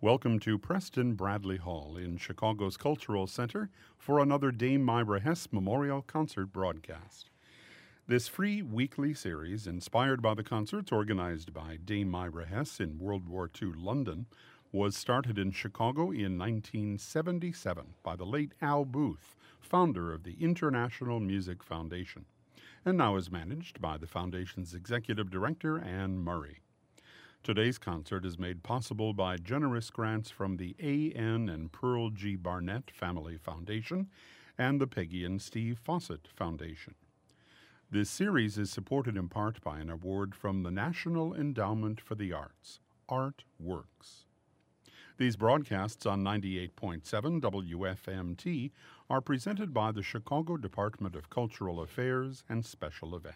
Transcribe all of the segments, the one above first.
Welcome to Preston Bradley Hall in Chicago's Cultural Center for another Dame Myra Hess Memorial Concert broadcast. This free weekly series, inspired by the concerts organized by Dame Myra Hess in World War II London, was started in Chicago in 1977 by the late Al Booth, founder of the International Music Foundation, and now is managed by the Foundation's Executive Director, Anne Murray. Today's concert is made possible by generous grants from the A.N. and Pearl G. Barnett Family Foundation and the Peggy and Steve Fawcett Foundation. This series is supported in part by an award from the National Endowment for the Arts, Art Works. These broadcasts on 98.7 WFMT are presented by the Chicago Department of Cultural Affairs and Special Events.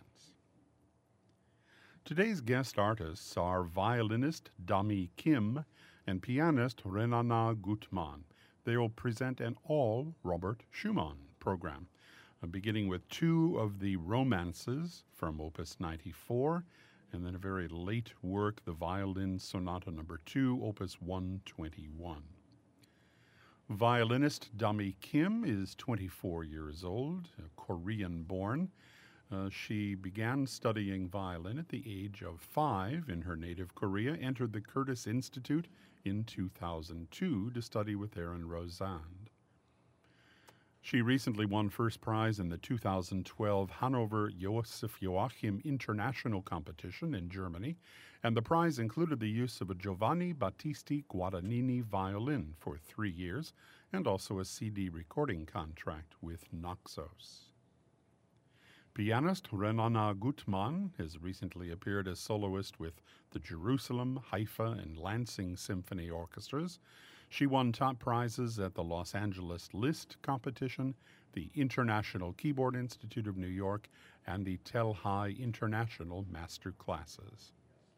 Today's guest artists are violinist Dami Kim and pianist Renana Gutmann. They will present an all Robert Schumann program, beginning with two of the romances from Opus 94, and then a very late work, the Violin Sonata No. 2, Opus 121. Violinist Dami Kim is 24 years old, Korean-born. She began studying violin at the age of 5 in her native Korea, entered the Curtis Institute in 2002 to study with Aaron Rosand. She recently won first prize in the 2012 Hanover Josef Joachim International Competition in Germany, and the prize included the use of a Giovanni Battisti Guadagnini violin for 3 years and also a CD recording contract with Naxos. Pianist Renana Gutmann has recently appeared as soloist with the Jerusalem, Haifa, and Lansing Symphony Orchestras. She won top prizes at the Los Angeles Liszt Competition, the International Keyboard Institute of New York, and the Tel Hai International Master Classes.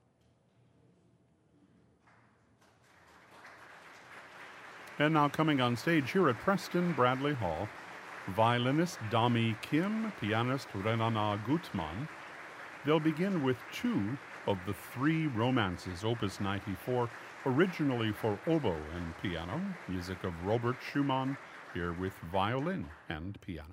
And now coming on stage here at Preston Bradley Hall, violinist Dami Kim, pianist Renana Gutmann. They'll begin with two of the three romances, Opus 94, originally for oboe and piano, music of Robert Schumann, here with violin and piano.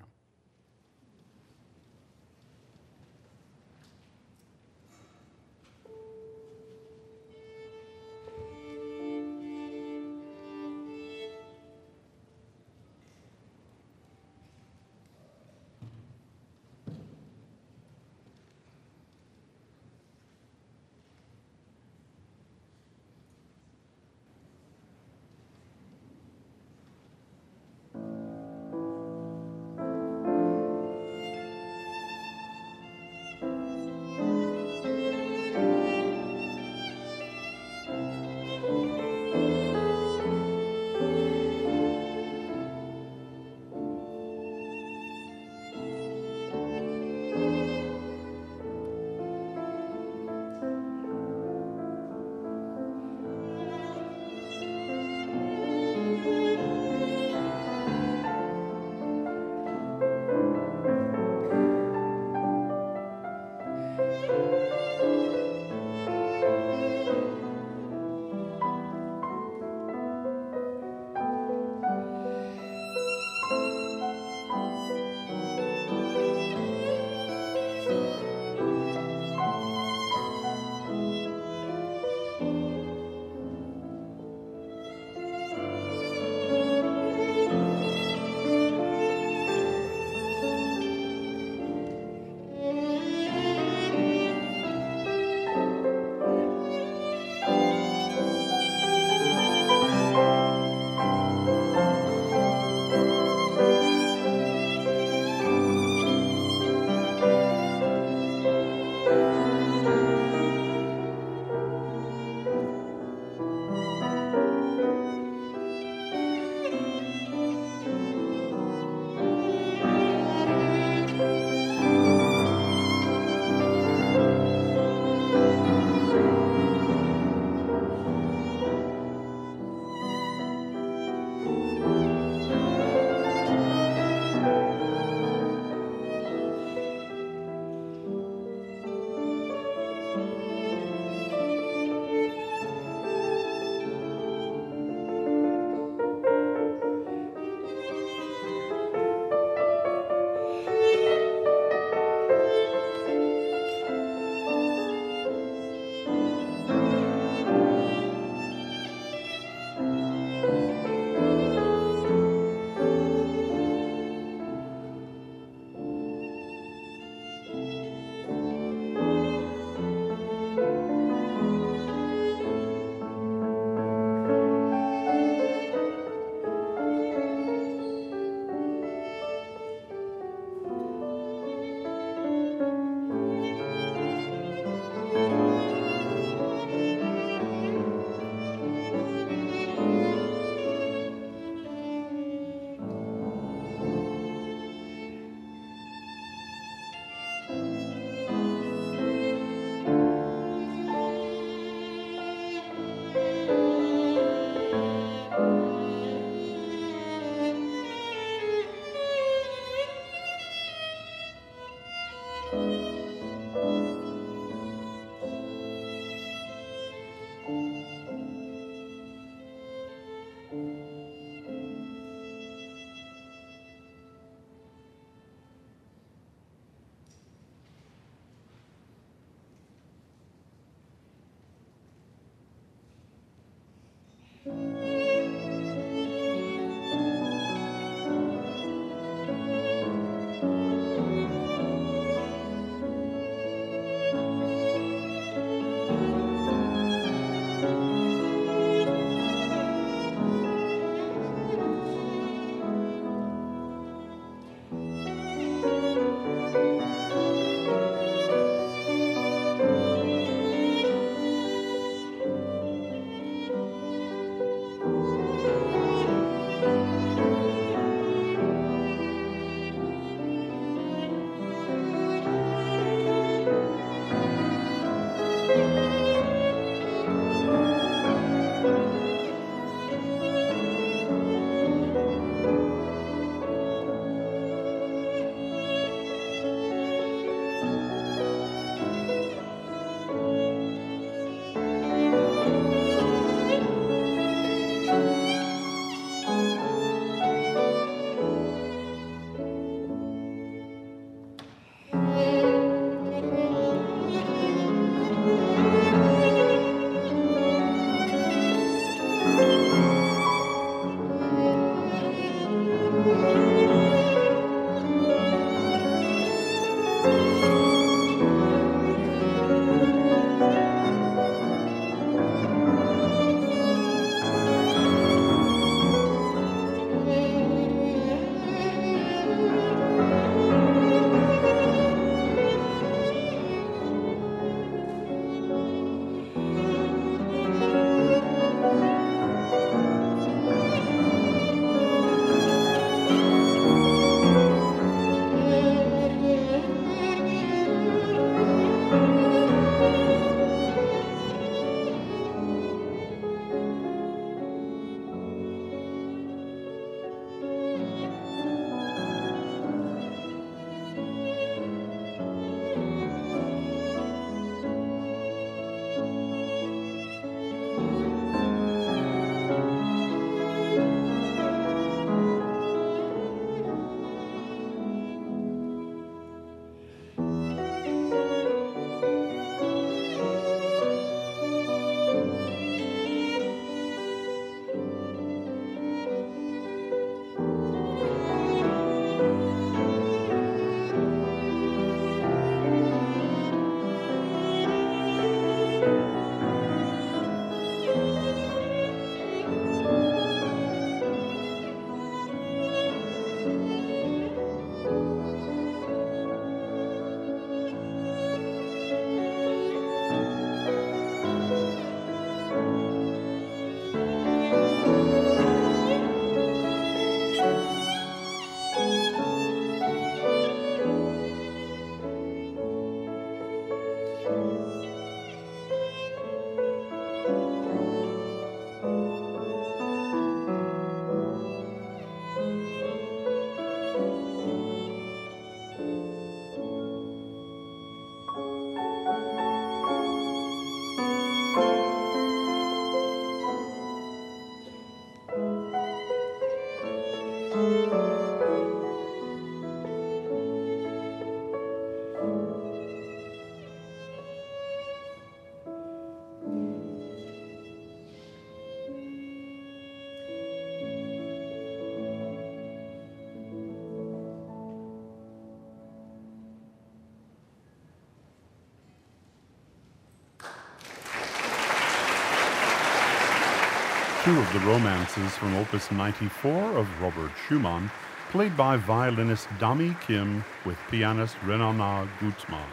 two of the romances from Opus 94 of Robert Schumann, played by violinist Dami Kim with pianist Renana Guzman.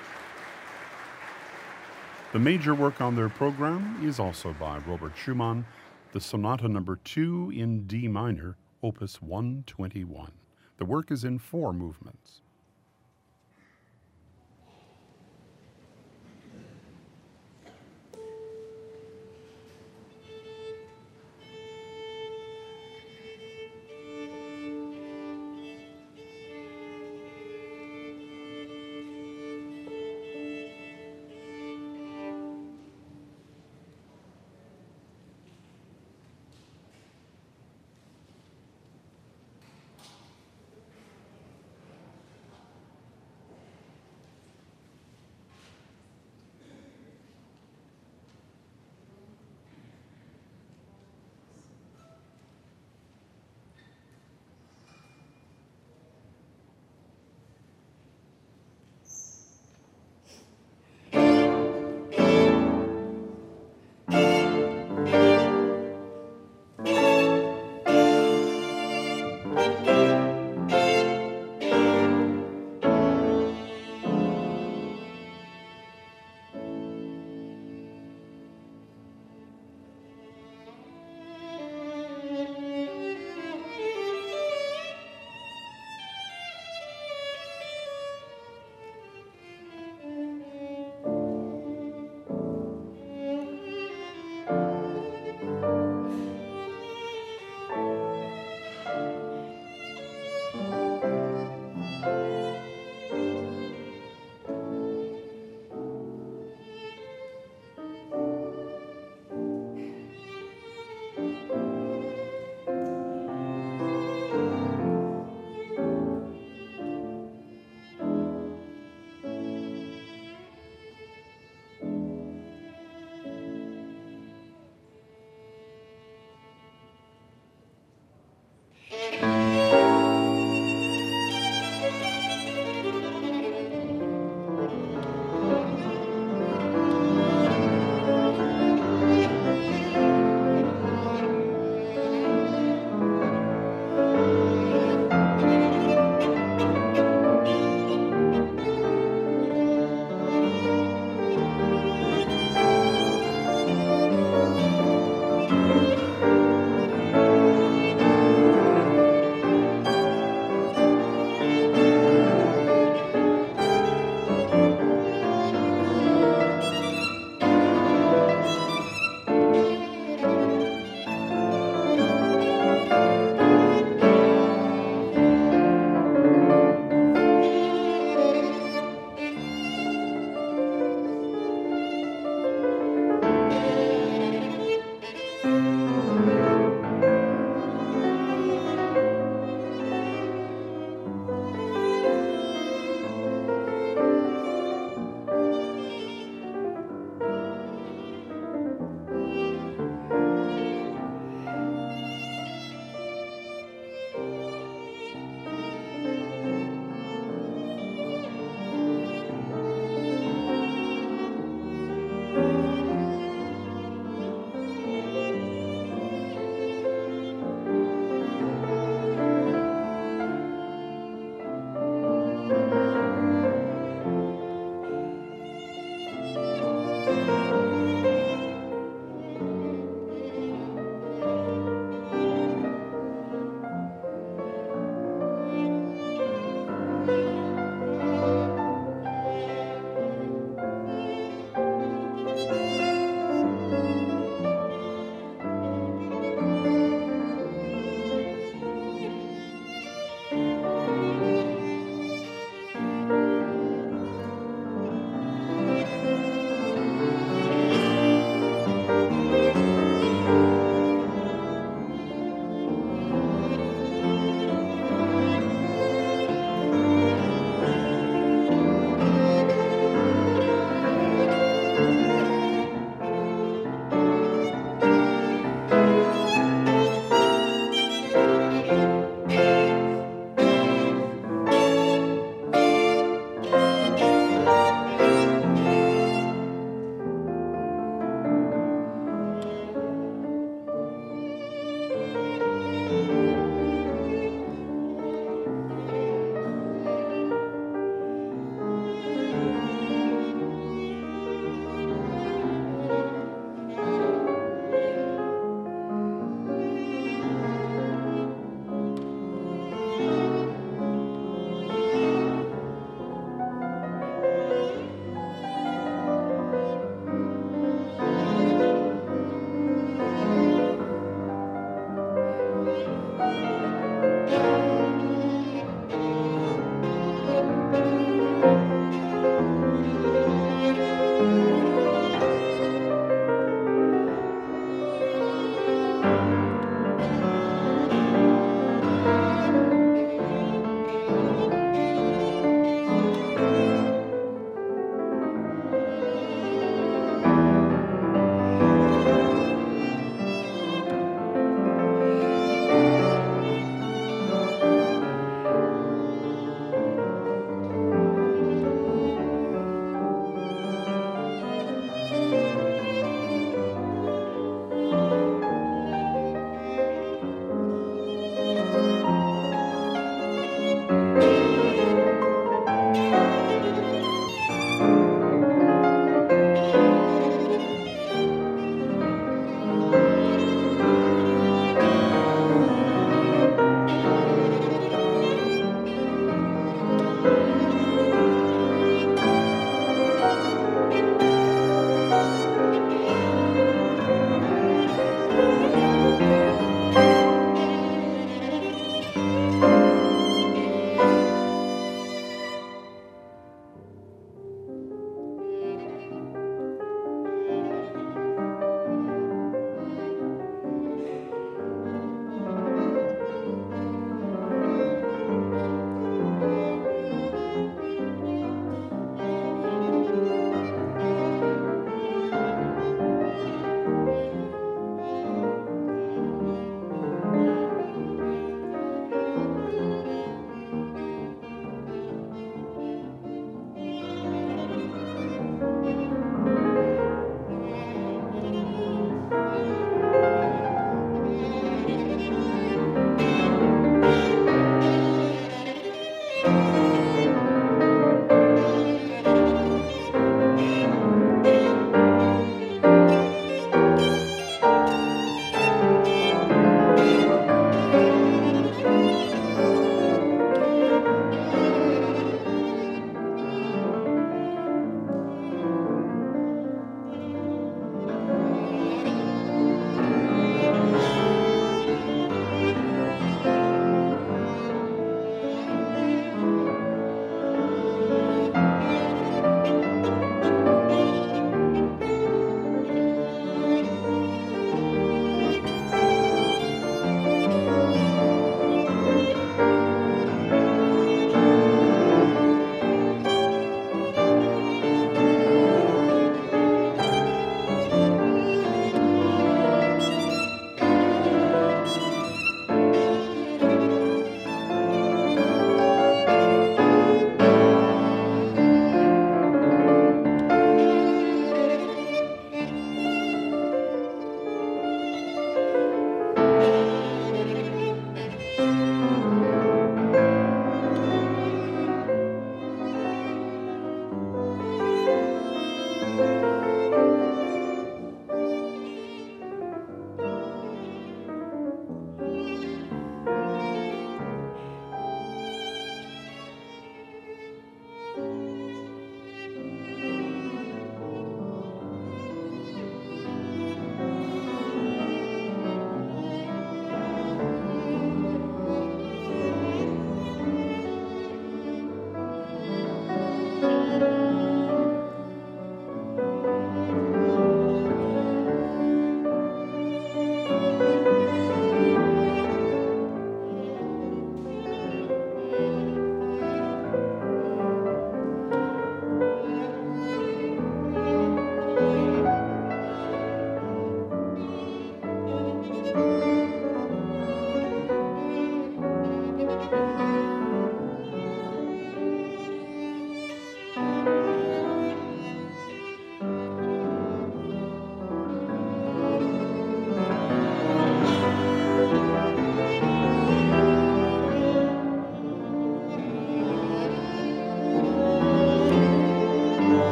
The major work on their program is also by Robert Schumann, the Sonata No. 2 in D minor, Opus 121. The work is in 4 movements.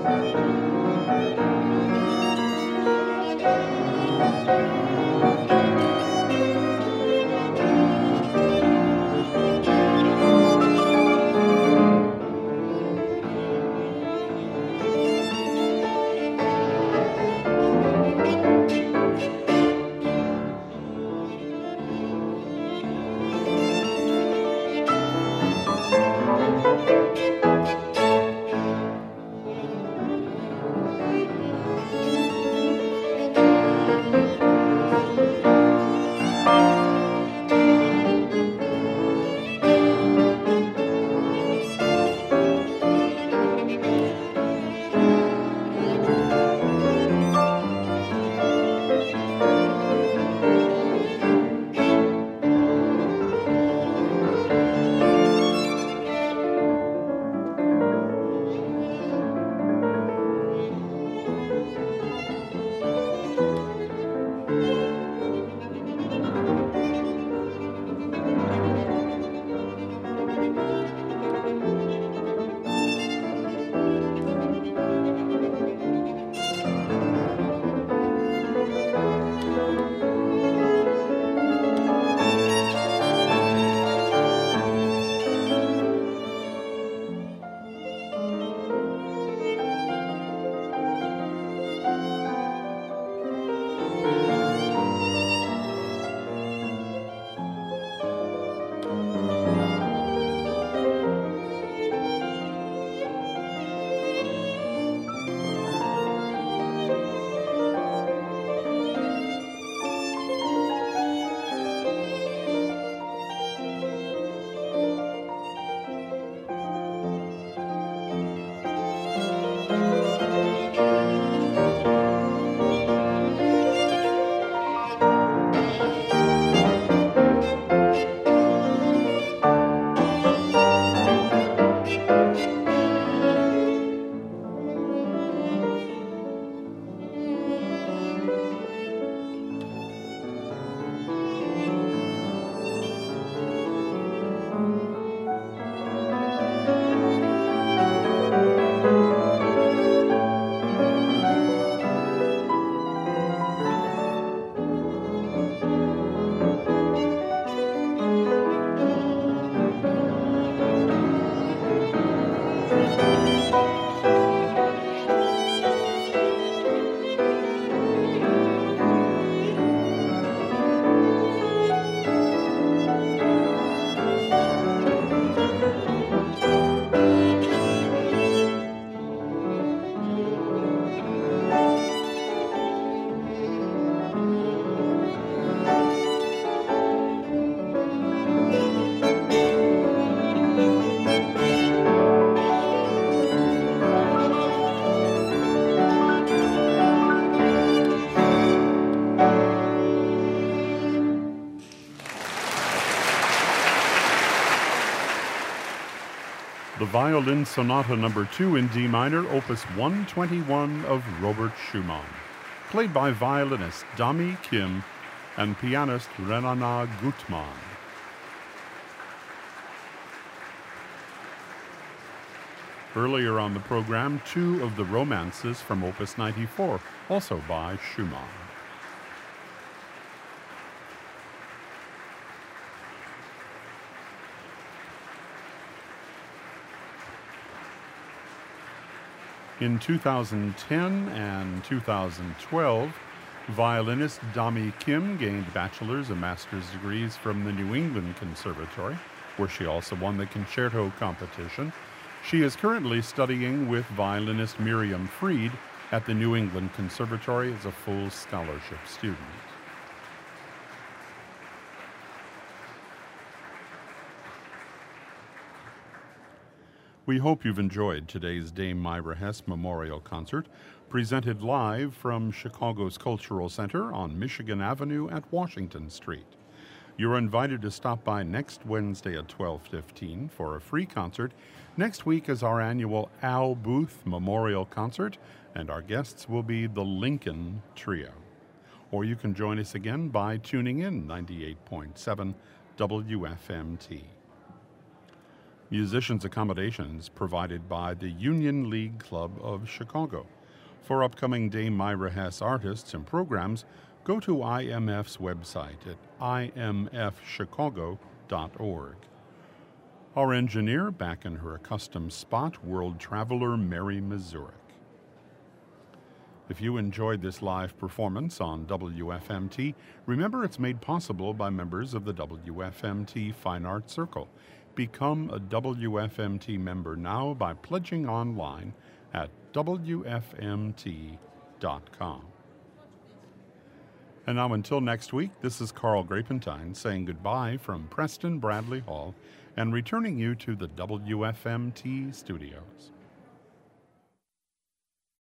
The Violin Sonata No. 2 in D minor, Opus 121 of Robert Schumann, played by violinist Dami Kim and pianist Renana Gutmann. Earlier on the program, two of the romances from Opus 94, also by Schumann. In 2010 and 2012, violinist Dami Kim gained bachelor's and master's degrees from the New England Conservatory, where she also won the concerto competition. She is currently studying with violinist Miriam Fried at the New England Conservatory as a full scholarship student. We hope you've enjoyed today's Dame Myra Hess Memorial Concert, presented live from Chicago's Cultural Center on Michigan Avenue at Washington Street. You're invited to stop by next Wednesday at 12:15 for a free concert. Next week is our annual Al Booth Memorial Concert, and our guests will be the Lincoln Trio. Or you can join us again by tuning in 98.7 WFMT. Musicians' accommodations provided by the Union League Club of Chicago. For upcoming Dame Myra Hess artists and programs, go to IMF's website at imfchicago.org. Our engineer, back in her accustomed spot, world traveler Mary Mazurek. If you enjoyed this live performance on WFMT, remember it's made possible by members of the WFMT Fine Arts Circle. Become a WFMT member now by pledging online at WFMT.com. And now until next week, this is Carl Grapentine saying goodbye from Preston Bradley Hall and returning you to the WFMT studios.